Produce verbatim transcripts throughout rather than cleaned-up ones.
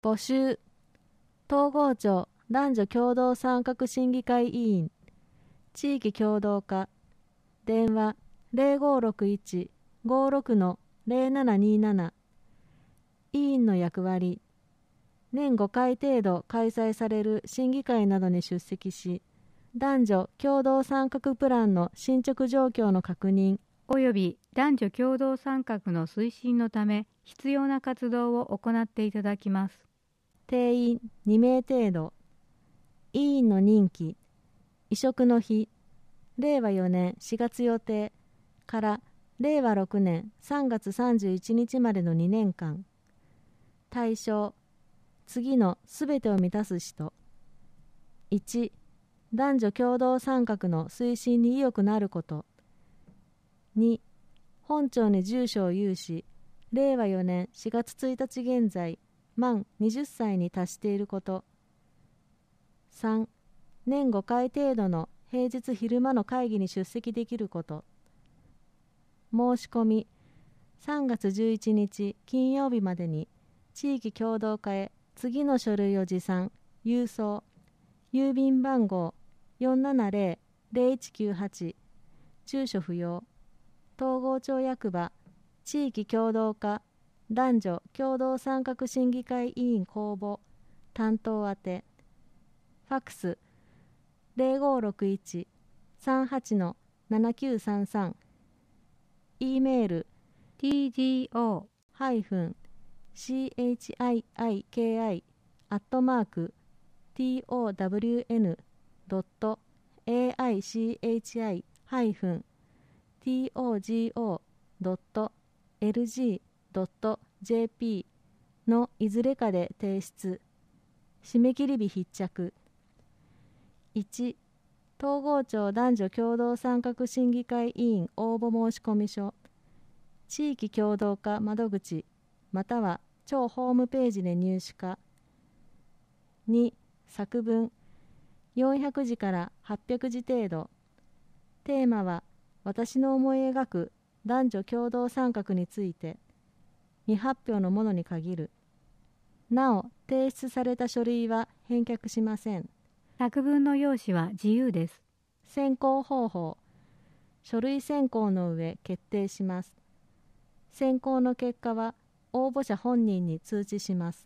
募集。東郷町男女共同参画審議会委員。地域共同課。電話 ゼロごろくいち ごろく ゼロななになな。委員の役割。年ごかい程度開催される審議会などに出席し、男女共同参画プランの進捗状況の確認および男女共同参画の推進のため必要な活動を行っていただきます。 定員にめい程度。委員の任期。委嘱の日。れいわよねんしがつ予定かられいわろくねんさんがつさんじゅういちにちまでのにねんかん。対象。次のすべてを満たす人。いち. 男女共同参画の推進に意欲のあること。に. 本町に住所を有し、れいわよねんしがつついたち現在、満はたちに達していること。さん. 年ごかい程度の平日昼間の会議に出席できること。申し込み。さんがつじゅういちにち金曜日までに地域共同課へ次の書類を持参、郵送。郵便番号 よんななゼロ ゼロいちきゅうはち。住所不要。東郷町役場地域共同課男女共同参画審議会委員公募担当宛て。ファックス ゼロごろくいち さんはち ななきゅうさんさん。E メールティージーオーハイフン シーエイチアイアイケーアイ アットマーク トワン ドット エーアイシーエイチアイ ハイフン トゴ ドット エルジー ドット ジェーピー のいずれかで提出。締め切り日必着。いち. 東郷町男女共同参画審議会委員応募申込書。地域共同課窓口または町ホームページで入手か。に. 作文よんひゃくじからはっぴゃくじ程度。テーマは私の思い描く男女共同参画について。未発表のものに限る。なお提出された書類は返却しません。 作文の用紙は自由です。 選考方法。書類選考の上決定します。選考の結果は応募者本人に通知します。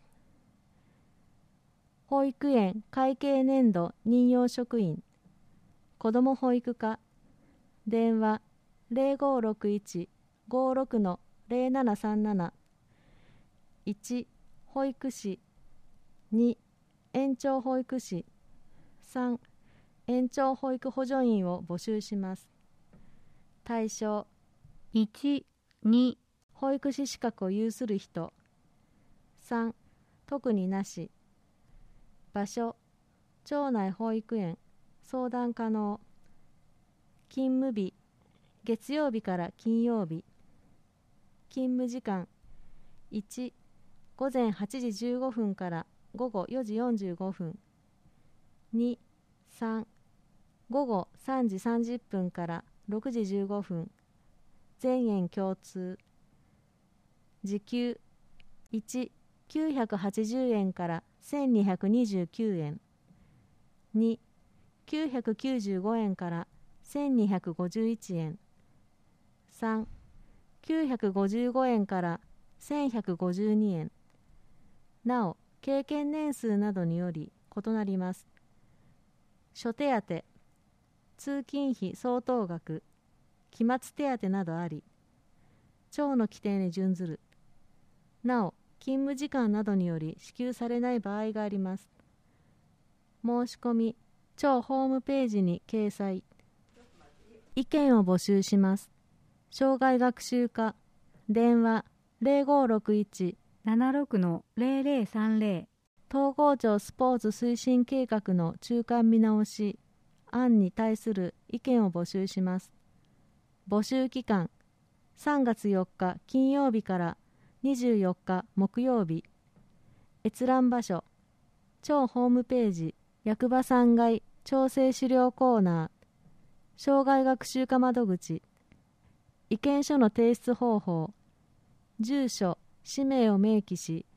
保育園会計年度任用職員。子ども保育課。電話 ゼロごろくいち ごろく ゼロななさんなな。いち. 保育士。に. 園長保育士。さん. 園長保育補助員を募集します。対象。 いち、に。 保育士資格を有する人。さん. 特になし。場所。町内保育園。相談可能。勤務日。月曜日から金曜日。勤務時間。いち. 午前はちじじゅうごふんから午後よじよんじゅうごふん。に、さん. 午後さんじさんじゅっぷんからろくじじゅうごふん。全園共通。時給。いち. きゅうひゃくはちじゅうえんからせんにひゃくにじゅうきゅうえん。に. きゅうひゃくきゅうじゅうごえんからせんにひゃくごじゅういちえん。さん. きゅうひゃくごじゅうごえんからせんひゃくごじゅうにえん。なお、経験年数などにより異なります。諸手当、通勤費相当額、期末手当などあり、町の規定に準ずる。なお、勤務時間などにより支給されない場合があります。申し込み、町ホームページに掲載。意見を募集します。障害学習課。電話 ゼロごろくいちななろく ゼロゼロさんゼロ。 東郷町スポーツ推進計画の中間見直し案に対する意見を募集します。募集期間さんがつよっか金曜日からにじゅうよっか木曜日。閲覧場所町ホームページ役場さんがい調整資料コーナー障害学習課窓口。意見書の提出方法住所氏名を明記し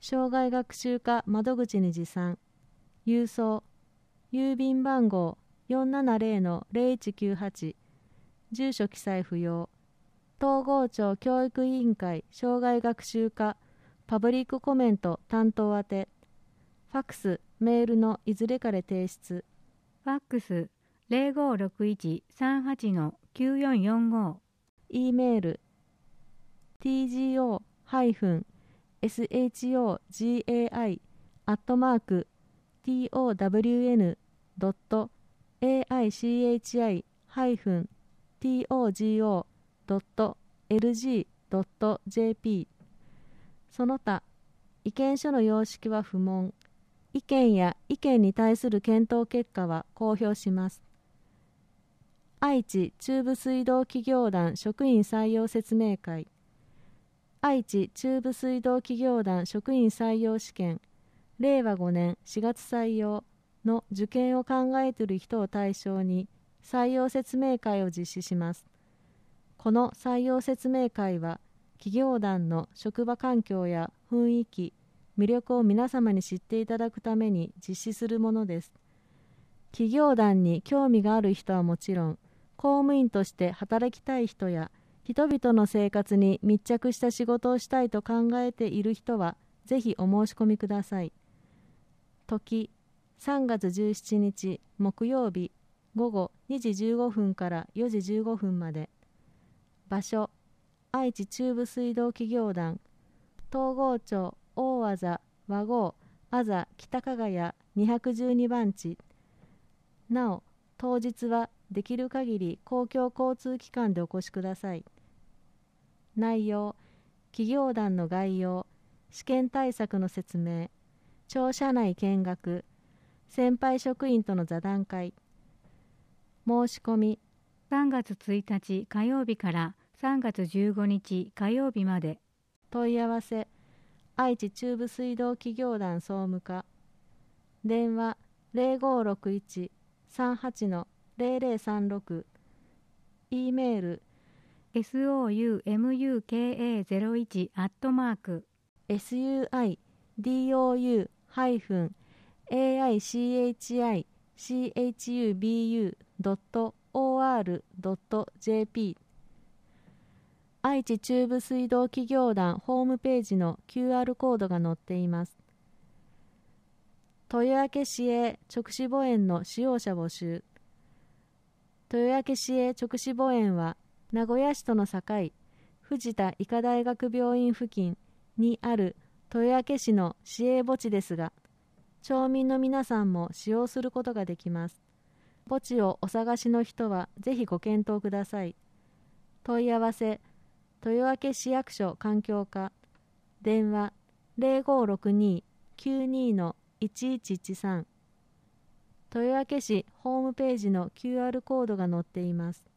障害学習課窓口に持参。郵送郵便番号 よんななゼロのゼロいちきゅうはち、 住所記載不要。東郷町教育委員会障害学習課パブリックコメント担当宛て。ファックス、メールのいずれかで提出。 ファックス ゼロごろくいちさんはちのきゅうよんよんご。 E メール ティージーオー ハイフン エスエイチオージーエーアイ アットマーク ティーオーダブリューエヌ ドット エーアイシーエイチアイ ハイフン ティーオージーオー ドット エルジー ドット ジェーピー。 その他意見書の様式は不問。意見や意見に対する検討結果は公表します。愛知中部水道企業団職員採用説明会。愛知中部水道企業団職員採用試験れいわごねんしがつ採用の受験を考えている人を対象に採用説明会を実施します。この採用説明会は企業団の職場環境や雰囲気、魅力を皆様に知っていただくために実施するものです。企業団に興味がある人はもちろん、公務員として働きたい人や人々の生活に密着した仕事をしたいと考えている人はぜひお申し込みください。時さんがつじゅうしちにち木曜日午後にじじゅうごふんからよじじゅうごふんまで。場所愛知中部水道企業団東郷町大和座和合あざ北加賀谷にひゃくじゅうにばん地。なお当日はできる限り公共交通機関でお越しください。内容、企業団の概要、試験対策の説明、庁舎内見学、先輩職員との座談会。申し込みさんがつついたち火曜日からさんがつじゅうごにち火曜日まで。 問い合わせ愛知中部水道企業団総務課。電話ゼロごろくいちさんはちのゼロゼロさんろく。 E メールソウムゼロいち アットマークエスユーアイディーオーユー ハイフン エーアイシーエイチアイシーエイチユービーユー ドット オーアール ドット ジェーピー。 愛知中部水道企業団ホームページの キューアール コードが載っています。豊明市営直視母園の使用者募集。豊明市営直視母園は名古屋市との境藤田医科大学病院付近にある豊明市の市営墓地ですが、町民の皆さんも使用することができます。墓地をお探しの人はぜひご検討ください。問い合わせ豊明市役所環境課。電話ゼロごろくにきゅうにのいちいちいちさん。豊明市ホームページの キューアール コードが載っています。